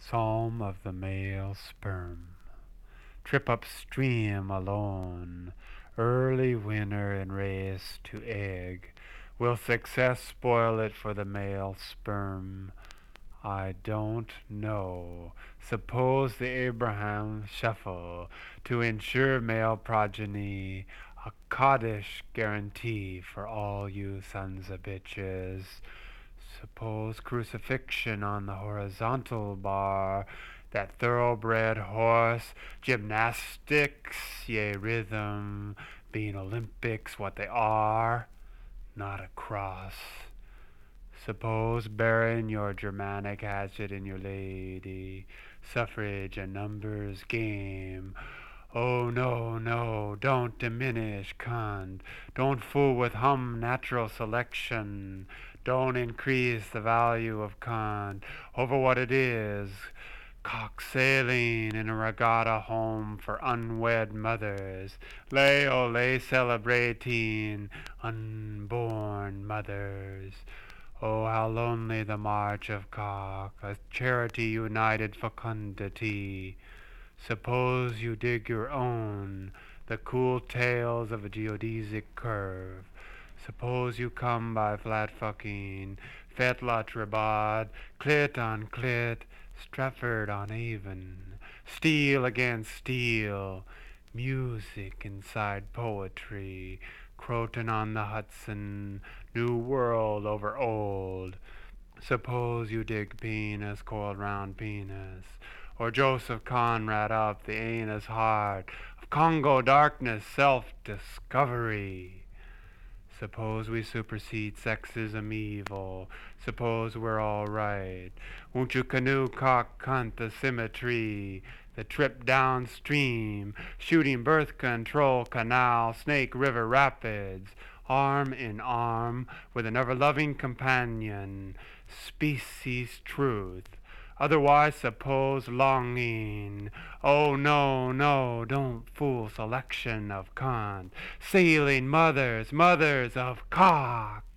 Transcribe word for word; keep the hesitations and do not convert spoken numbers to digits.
Psalm of the male sperm. Trip upstream alone, early winter in race to egg. Will success spoil it for the male sperm? I don't know. Suppose the Abraham shuffle to ensure male progeny, a coddish guarantee for all you sons of bitches. Suppose crucifixion on the horizontal bar, that thoroughbred horse, gymnastics, yea, rhythm, being Olympics what they are, not a cross. Suppose burying your Germanic hatchet in your lady, suffrage and numbers game. Oh, no, no, don't diminish, cunt. Don't fool with hum natural selection. Don't increase the value of cunt over what it is. Cock sailing in a regatta home for unwed mothers. Lay ole celebrating unborn mothers. Oh, how lonely the march of cock, a charity united fecundity. Suppose you dig your own, the cool tails of a geodesic curve. Suppose you come by flat fucking, fetla tribad, clit on clit, Stratford on Avon, steel against steel, music inside poetry, Croton on the Hudson, new world over old. Suppose you dig penis coiled round penis, or Joseph Conrad up the anus heart of Congo darkness self-discovery. Suppose we supersede sexism evil. Suppose we're all right. Won't you canoe cock cunt the symmetry? The trip downstream, shooting birth control canal, Snake River Rapids, arm in arm with an ever-loving companion, species truth. Otherwise suppose longing. Oh, no, no, don't fool selection of cunt. Sailing mothers, mothers of cock.